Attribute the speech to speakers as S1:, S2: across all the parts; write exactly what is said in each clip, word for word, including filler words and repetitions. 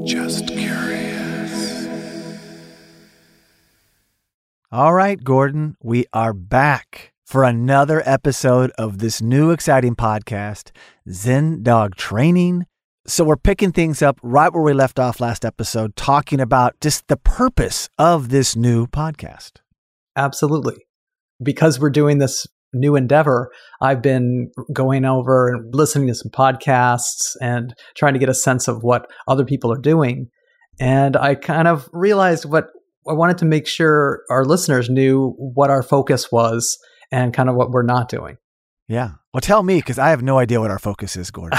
S1: Just curious.
S2: All right, Gordon, we are back for another episode of this new exciting podcast, Zen Dog Training. So we're picking things up right where we left off last episode, talking about just the purpose of this new podcast.
S3: Absolutely. Because we're doing this new endeavor, I've been going over and listening to some podcasts and trying to get a sense of what other people are doing. And I kind of realized what I wanted to make sure our listeners knew what our focus was and kind of what we're not doing.
S2: Yeah. Well, tell me, because I have no idea what our focus is, Gordon.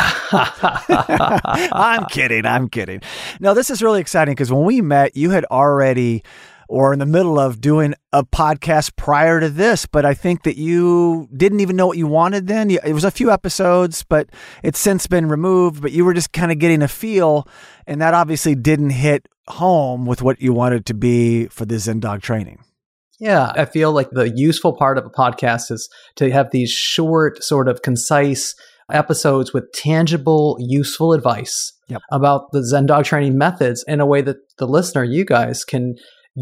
S2: I'm kidding. I'm kidding. No, this is really exciting because when we met, you had already or in the middle of doing a podcast prior to this, but I think that you didn't even know what you wanted then. It was a few episodes, but it's since been removed, but you were just kind of getting a feel, and that obviously didn't hit home with what you wanted to be for the Zen Dog Training.
S3: Yeah, I feel like the useful part of a podcast is to have these short, sort of concise episodes with tangible, useful advice
S2: yep.
S3: about the Zen Dog Training methods in a way that the listener, you guys, can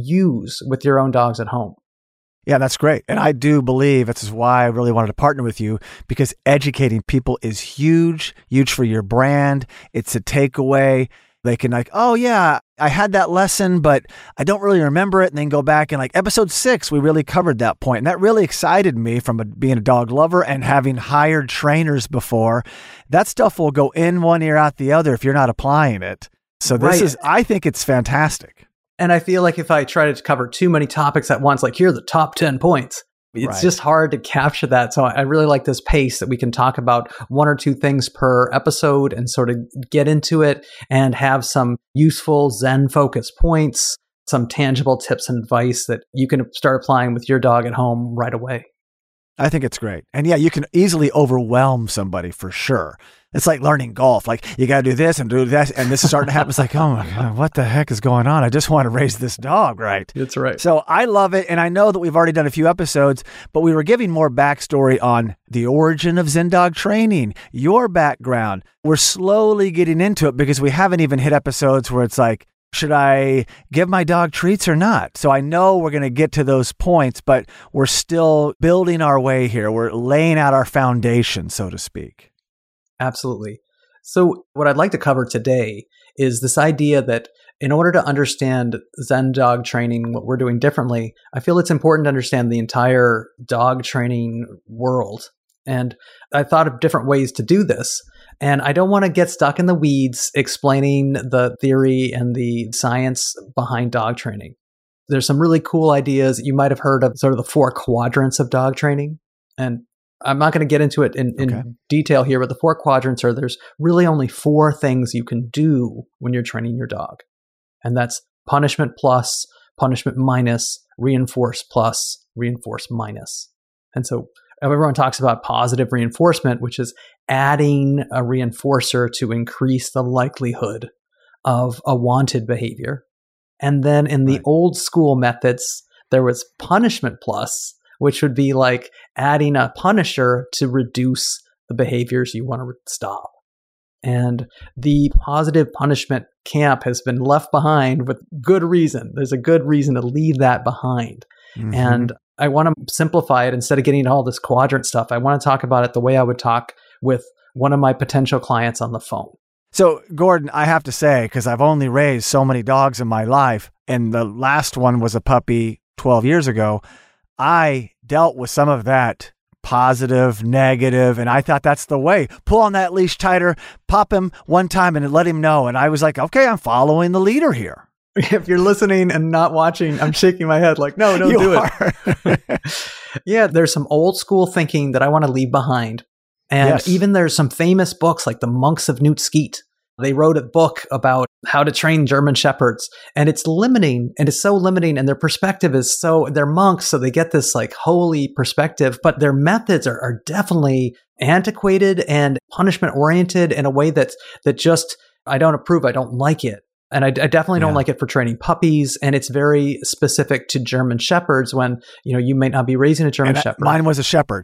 S3: use with your own dogs at home.
S2: Yeah, that's great. And I do believe this is why I really wanted to partner with you, because educating people is huge, huge for your brand. It's a takeaway. They can like, oh yeah, I had that lesson, but I don't really remember it. And then go back and like episode six, we really covered that point. And that really excited me from a, being a dog lover and having hired trainers before. That stuff will go in one ear, out the other if you're not applying it. So this
S3: Right.
S2: is, I think it's fantastic.
S3: And I feel like if I try to cover too many topics at once, like here are the top ten points, it's
S2: Right.
S3: just hard to capture that. So I really like this pace that we can talk about one or two things per episode and sort of get into it and have some useful Zen focus points, some tangible tips and advice that you can start applying with your dog at home right away.
S2: I think it's great. And yeah, you can easily overwhelm somebody for sure. It's like learning golf. Like you got to do this and do this. And this is starting to happen. It's like, oh my God, what the heck is going on? I just want to raise this dog right.
S3: That's right.
S2: So I love it. And I know that we've already done a few episodes, but we were giving more backstory on the origin of Zen Dog Training, your background. We're slowly getting into it because we haven't even hit episodes where it's like, should I give my dog treats or not? So I know we're going to get to those points, but we're still building our way here. We're laying out our foundation, so to speak.
S3: Absolutely. So what I'd like to cover today is this idea that in order to understand Zen Dog Training, what we're doing differently, I feel it's important to understand the entire dog training world. And I thought of different ways to do this. And I don't want to get stuck in the weeds explaining the theory and the science behind dog training. There's some really cool ideas. You might have heard of sort of the four quadrants of dog training. And I'm not going to get into it in, in
S2: Okay.
S3: detail here, but the four quadrants are there's really only four things you can do when you're training your dog. And that's punishment plus, punishment minus, reinforce plus, reinforce minus. And so everyone talks about positive reinforcement, which is adding a reinforcer to increase the likelihood of a wanted behavior. And then in the
S2: Right.
S3: old school methods, there was punishment plus, which would be like adding a punisher to reduce the behaviors you want to stop. And the positive punishment camp has been left behind with good reason. There's a good reason to leave that behind.
S2: Mm-hmm.
S3: And I want to simplify it instead of getting into all this quadrant stuff. I want to talk about it the way I would talk with one of my potential clients on the phone.
S2: So, Gordon, I have to say, because I've only raised so many dogs in my life, and the last one was a puppy twelve years ago, I dealt with some of that positive, negative, and I thought that's the way. Pull on that leash tighter, pop him one time and let him know. And I was like, okay, I'm following the leader here.
S3: If you're listening and not watching, I'm shaking my head like, no, don't
S2: You
S3: do
S2: are.
S3: it. Yeah, there's some old school thinking that I want to leave behind. And
S2: Yes.
S3: even there's some famous books like The Monks of Newt Skeet. They wrote a book about how to train German Shepherds, and it's limiting, and it's so limiting, and their perspective is so, they're monks, so they get this like holy perspective, but their methods are, are definitely antiquated and punishment oriented in a way that, that just, I don't approve, I don't like it. And I, I definitely don't
S2: Yeah.
S3: like it for training puppies, and it's very specific to German Shepherds when, you know, you may not be raising a German
S2: And I-
S3: Shepherd.
S2: mine was a shepherd.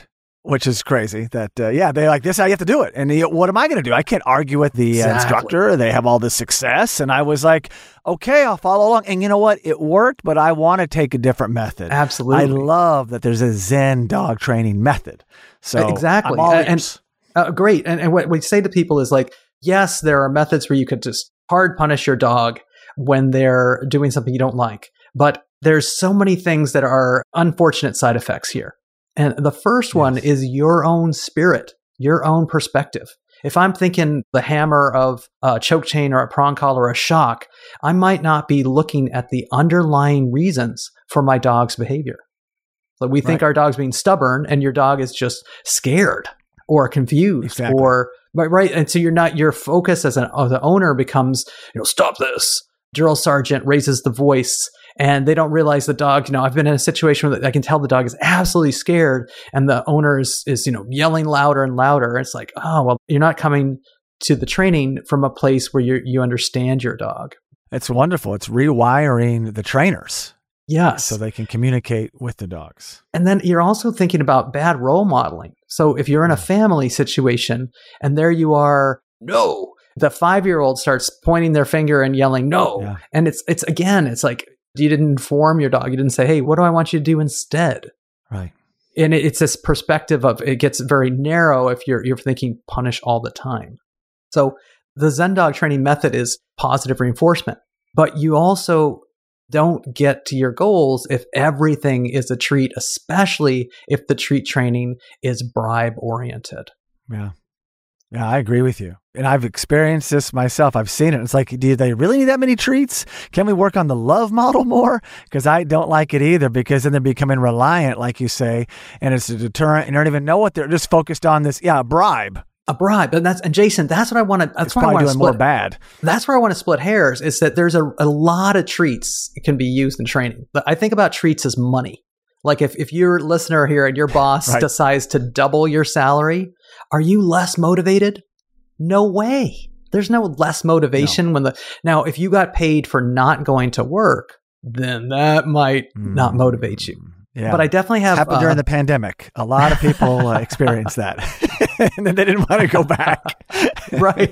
S2: which is crazy that, uh, yeah, they're like, this is how you have to do it. And the, what am I going to do? I can't argue with the uh,
S3: Exactly.
S2: instructor. They have all this success. And I was like, okay, I'll follow along. And you know what? It worked, but I want to take a different method.
S3: Absolutely.
S2: I love that there's a Zen dog training method. So
S3: exactly.
S2: I'm all
S3: And-
S2: ears.
S3: Uh, great. And, and what we say to people is like, yes, there are methods where you could just hard punish your dog when they're doing something you don't like. But there's so many things that are unfortunate side effects here. And the first one
S2: Yes.
S3: is your own spirit, your own perspective. If I'm thinking the hammer of a choke chain or a prong collar or a shock, I might not be looking at the underlying reasons for my dog's behavior. So we think
S2: Right.
S3: our dog's being stubborn and your dog is just scared or confused
S2: Exactly.
S3: or right, right. And so you're not, your focus as an as an owner becomes, you know, stop this. Drill sergeant raises the voice and they don't realize the dog, you know, I've been in a situation where I can tell the dog is absolutely scared and the owner is, is, you know, yelling louder and louder. It's like, oh, well, you're not coming to the training from a place where you you understand your dog.
S2: It's wonderful. It's rewiring the trainers
S3: Yes.
S2: so they can communicate with the dogs.
S3: And then you're also thinking about bad role modeling. So if you're in a family situation and there you are, no, the five-year-old starts pointing their finger and yelling, no.
S2: Yeah.
S3: And it's, it's again, it's like, you didn't inform your dog. You didn't say, hey, what do I want you to do instead?
S2: Right.
S3: And it, it's this perspective of, it gets very narrow if you're, you're thinking punish all the time. So the Zen dog training method is positive reinforcement, but you also don't get to your goals if everything is a treat, especially if the treat training is bribe oriented.
S2: Yeah. Yeah, I agree with you. And I've experienced this myself. I've seen it. It's like, do they really need that many treats? Can we work on the love model more? Because I don't like it either, because then they're becoming reliant, like you say, and it's a deterrent and they don't even know what they're just focused on this. Yeah, a bribe.
S3: A bribe. And that's, and Jason, that's what I want to, that's
S2: It's
S3: why I
S2: probably
S3: want to
S2: doing more
S3: split.
S2: bad.
S3: That's where I want to split hairs is that there's a, a lot of treats that can be used in training. But I think about treats as money. Like if, if your listener here and your boss
S2: Right.
S3: decides to double your salary, are you less motivated? No way. There's no less motivation when the, now if you got paid for not going to work, then that might not motivate you.
S2: Yeah.
S3: But I definitely have,
S2: happened
S3: uh,
S2: during the pandemic. A lot of people uh, experienced that. And then they didn't want to go back.
S3: right.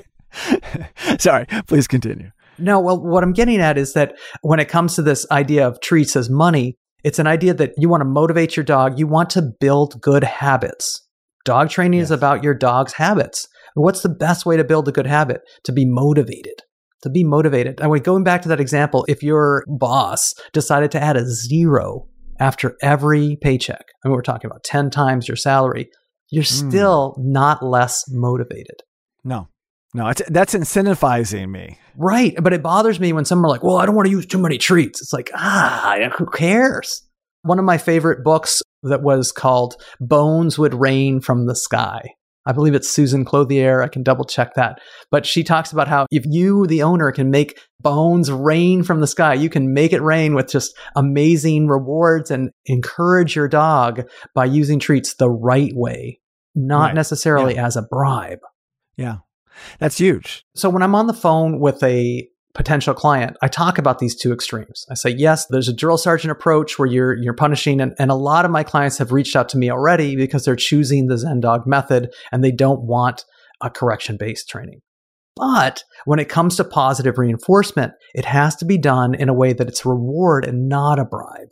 S2: Sorry, please continue.
S3: No, well, what I'm getting at is that when it comes to this idea of treats as money, it's an idea that you want to motivate your dog. You want to build good habits. Dog training
S2: Yes.
S3: is about your dog's habits. What's the best way to build a good habit? To be motivated. To be motivated. And going back to that example, if your boss decided to add a zero after every paycheck, I mean, we're talking about ten times your salary, you're
S2: Mm.
S3: still not less motivated.
S2: No, no, it's, that's incentivizing me.
S3: Right. But it bothers me when some are like, well, I don't want to use too many treats. It's like, ah, who cares? One of my favorite books that was called Bones Would Rain from the Sky. I believe it's Susan Clothier. I can double check that. But she talks about how if you, the owner, can make bones rain from the sky, you can make it rain with just amazing rewards and encourage your dog by using treats the right way, not
S2: Right.
S3: necessarily
S2: Yeah.
S3: as a bribe.
S2: Yeah, that's huge.
S3: So when I'm on the phone with a potential client, I talk about these two extremes. I say, yes, there's a drill sergeant approach where you're you're punishing, and, and a lot of my clients have reached out to me already because they're choosing the Zen Dog method and they don't want a correction-based training. But when it comes to positive reinforcement, it has to be done in a way that it's a reward and not a bribe.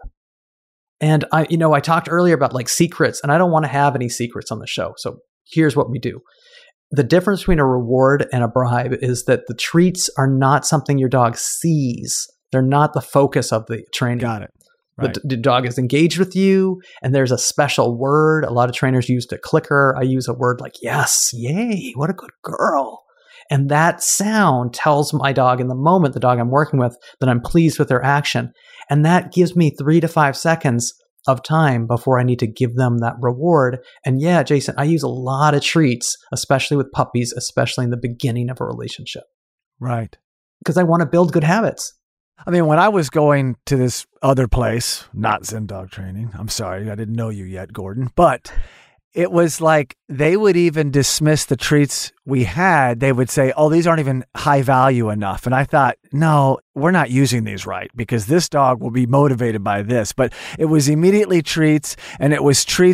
S3: And I, you know, I talked earlier about like secrets, and I don't want to have any secrets on the show. So here's what we do. The difference between a reward and a bribe is that the treats are not something your dog sees. They're not the focus of the training.
S2: Got it.
S3: The,
S2: Right.
S3: the dog is engaged with you, and there's a special word. A lot of trainers use a clicker. I use a word like, yes, yay, what a good girl. And that sound tells my dog in the moment, the dog I'm working with, that I'm pleased with their action. And that gives me three to five seconds of time before I need to give them that reward. And yeah, Jason, I use a lot of treats, especially with puppies, especially in the beginning of a relationship,
S2: Right.
S3: because I want to build good habits.
S2: I mean, when I was going to this other place, not Zen Dog Training, I'm sorry, I didn't know you yet, Gordon, but it was like they would even dismiss the treats we had. They would say, oh, these aren't even high value enough. And I thought, no, we're not using these right because this dog will be motivated by this. But it was immediately treats, and it was treats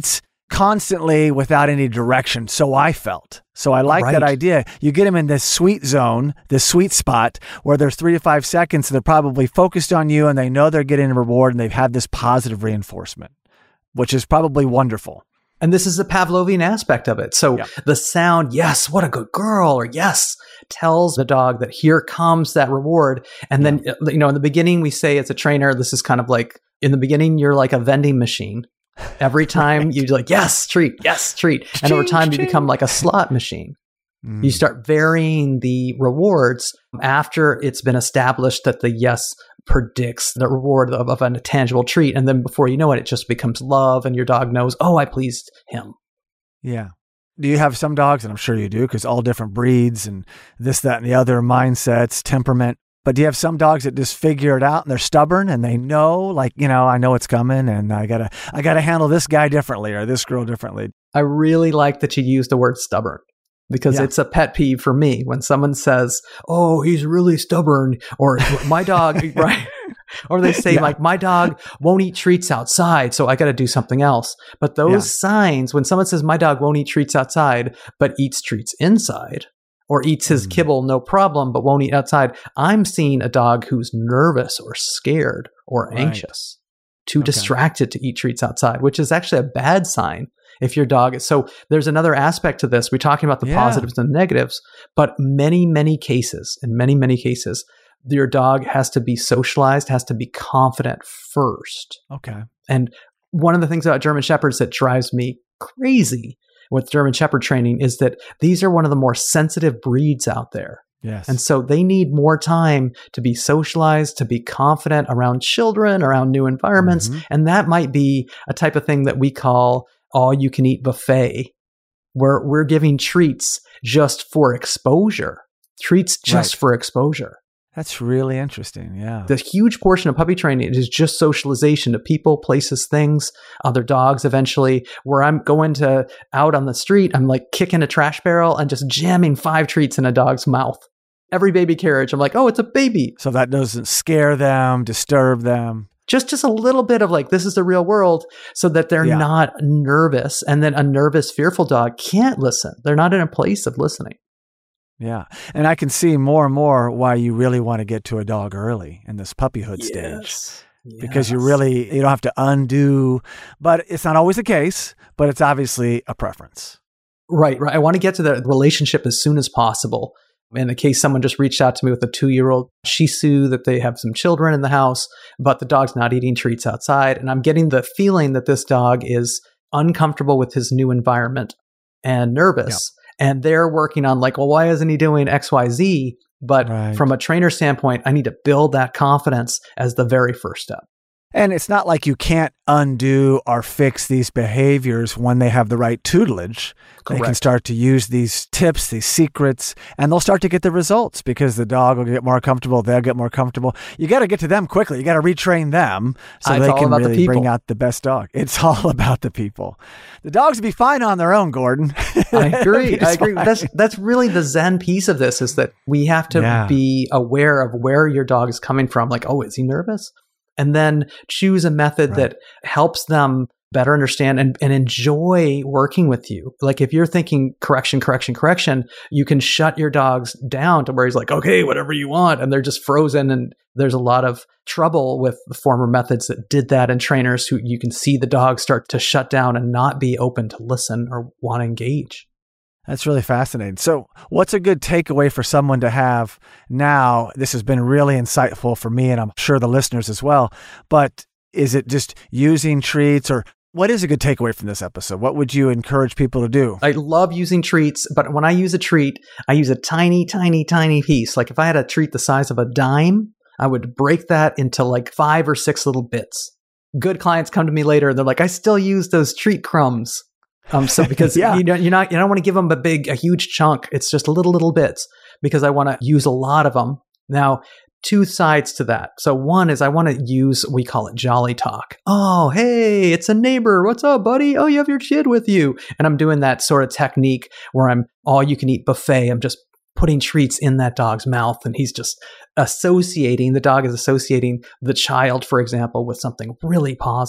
S2: constantly without any direction. So I felt. So I like
S3: Right.
S2: that idea. You get them in this sweet zone, this sweet spot where there's three to five seconds. They're probably focused on you and they know they're getting a reward and they've had this positive reinforcement, which is probably wonderful.
S3: And this is the Pavlovian aspect of it. So
S2: Yeah.
S3: the sound, yes, what a good girl, or yes, tells the dog that here comes that reward. And then, you know, in the beginning, we say as a trainer, this is kind of like, in the beginning, you're like a vending machine. Every time right. you're like, yes, treat, yes, treat. And over time, you become like a slot machine. Mm. You start varying the rewards after it's been established that the yes predicts the reward of, of a tangible treat. And then before you know it, it just becomes love and your dog knows, oh, I pleased him.
S2: Yeah. Do you have some dogs, and I'm sure you do, because all different breeds and this, that, and the other, mindsets, temperament. But do you have some dogs that just figure it out and they're stubborn and they know, like, you know, I know it's coming and I gotta, I gotta handle this guy differently or this girl differently?
S3: I really like that you use the word stubborn. Because yeah. it's a pet peeve for me when someone says, oh, he's really stubborn, or my dog, right? Or they say, yeah. like, my dog won't eat treats outside, so I got to do something else. But those yeah. signs, when someone says, my dog won't eat treats outside, but eats treats inside, or eats his mm. kibble, no problem, but won't eat outside, I'm seeing a dog who's nervous or scared or
S2: right.
S3: anxious, too
S2: okay.
S3: distracted to eat treats outside, which is actually a bad sign. If your dog is, so there's another aspect to this. We're talking about the
S2: yeah.
S3: positives and negatives, but many, many cases, in many, many cases, your dog has to be socialized, has to be confident first.
S2: Okay.
S3: And one of the things about German Shepherds that drives me crazy with German Shepherd training is that these are one of the more sensitive breeds out there.
S2: Yes.
S3: And so they need more time to be socialized, to be confident around children, around new environments. Mm-hmm. And that might be a type of thing that we call all-you-can-eat buffet, where we're giving treats just for exposure, treats just right. for exposure.
S2: That's really interesting, yeah.
S3: The huge portion of puppy training is just socialization to people, places, things, other dogs eventually, where I'm going to out on the street, I'm like kicking a trash barrel and just jamming five treats in a dog's mouth. Every baby carriage, I'm like, oh, it's a baby.
S2: So that doesn't scare them, disturb them.
S3: Just just a little bit of like, this is the real world, so that they're yeah. not nervous. And then a nervous, fearful dog can't listen. They're not in a place of listening.
S2: Yeah. And I can see more and more why you really want to get to a dog early in this puppyhood
S3: yes.
S2: stage. Yes. Because you really, you don't have to undo, but it's not always the case, but it's obviously a preference.
S3: Right, right. I want to get to the relationship as soon as possible. In the case someone just reached out to me with a two-year-old Shih Tzu that they have some children in the house, but the dog's not eating treats outside. And I'm getting the feeling that this dog is uncomfortable with his new environment and nervous. Yeah. And they're working on like, well, why isn't he doing X, Y, Z? But right. from a trainer standpoint, I need to build that confidence as the very first step.
S2: And it's not like you can't undo or fix these behaviors when they have the right tutelage. Correct. They can start to use these tips, these secrets, and they'll start to get the results because the dog will get more comfortable. They'll get more comfortable. You got to get to them quickly. You got to retrain them so
S3: uh,
S2: they can really
S3: the
S2: bring out the best dog. It's all about the people. The dogs would be fine on their own, Gordon.
S3: I agree. I agree. That's that's really the Zen piece of this, is that we have to yeah. be aware of where your dog is coming from. Like, oh, is he nervous? And then choose a method right. that helps them better understand and, and enjoy working with you. Like if you're thinking correction, correction, correction, you can shut your dogs down to where he's like, okay, whatever you want. And they're just frozen. And there's a lot of trouble with the former methods that did that, and trainers who you can see the dog start to shut down and not be open to listen or want to engage.
S2: That's really fascinating. So what's a good takeaway for someone to have now? This has been really insightful for me, and I'm sure the listeners as well. But is it just using treats, or what is a good takeaway from this episode? What would you encourage people to do?
S3: I love using treats, but when I use a treat, I use a tiny, tiny, tiny piece. Like if I had a treat the size of a dime, I would break that into like five or six little bits. Good clients come to me later and they're like, I still use those treat crumbs. Um, so because yeah. you don't, you're not, you don't want to give them a big, a huge chunk. It's just little, little bits because I want to use a lot of them. Now, two sides to that. So one is I want to use, we call it jolly talk. Oh, hey, it's a neighbor. What's up, buddy? Oh, you have your kid with you. And I'm doing that sort of technique where I'm all you can eat buffet. I'm just putting treats in that dog's mouth, and he's just associating, the dog is associating the child, for example, with something really positive.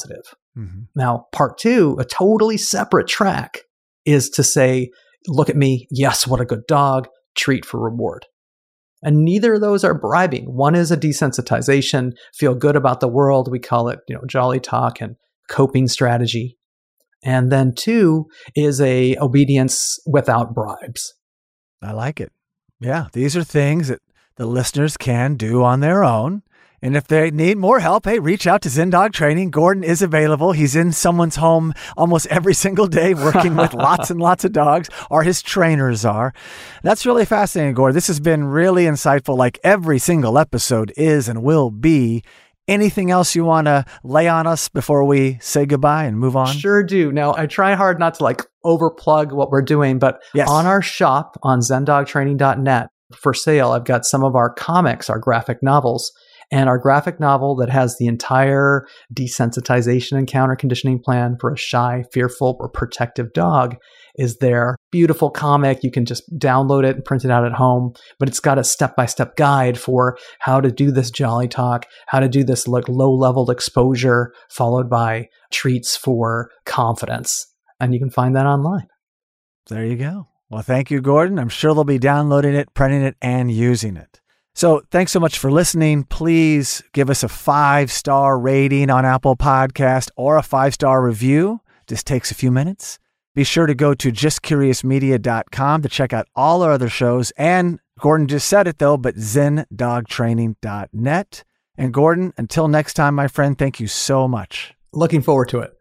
S2: Mm-hmm.
S3: Now, part two, a totally separate track, is to say, look at me. Yes, what a good dog. Treat for reward. And neither of those are bribing. One is a desensitization, feel good about the world. We call it, you know, jolly talk and coping strategy. And then two is a obedience without bribes.
S2: I like it. Yeah, these are things that the listeners can do on their own. And if they need more help, hey, reach out to Zen Dog Training. Gordon is available. He's in someone's home almost every single day working with lots and lots of dogs, or his trainers are. That's really fascinating, Gordon. This has been really insightful, like every single episode is and will be. Anything else you want to lay on us before we say goodbye and move on?
S3: Sure do. Now, I try hard not to like overplug what we're doing, but
S2: yes.
S3: On our shop on zen dog training dot net for sale, I've got some of our comics, our graphic novels. And our graphic novel that has the entire desensitization and counter conditioning plan for a shy, fearful, or protective dog is there. Beautiful comic. You can just download it and print it out at home. But it's got a step-by-step guide for how to do this jolly talk, how to do this like low-level exposure, followed by treats for confidence. And you can find that online.
S2: There you go. Well, thank you, Gordon. I'm sure they'll be downloading it, printing it, and using it. So thanks so much for listening. Please give us a five-star rating on Apple Podcast or a five-star review. Just takes a few minutes. Be sure to go to just curious media dot com to check out all our other shows. And Gordon just said it, though, but zen dog training dot net. And Gordon, until next time, my friend, thank you so much.
S3: Looking forward to it.